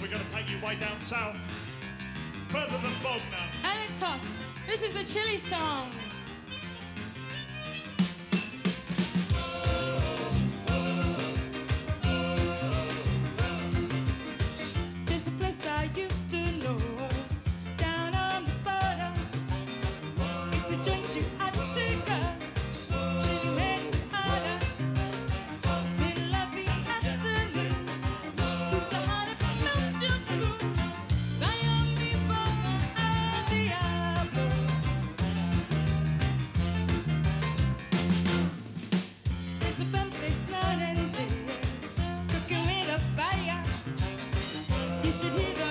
we're going to take you way down south. Further than Bognor. And it's hot. This is the Chili song. There's a place I used to know, down on the border. It's a joint you ought to go. Chili makes it harder. Middle of the afternoon. It's a heart that melts your spoon. Miami, Bognor, and the Arbor. There's a fun place night and day, cooking with a fire. You should hear the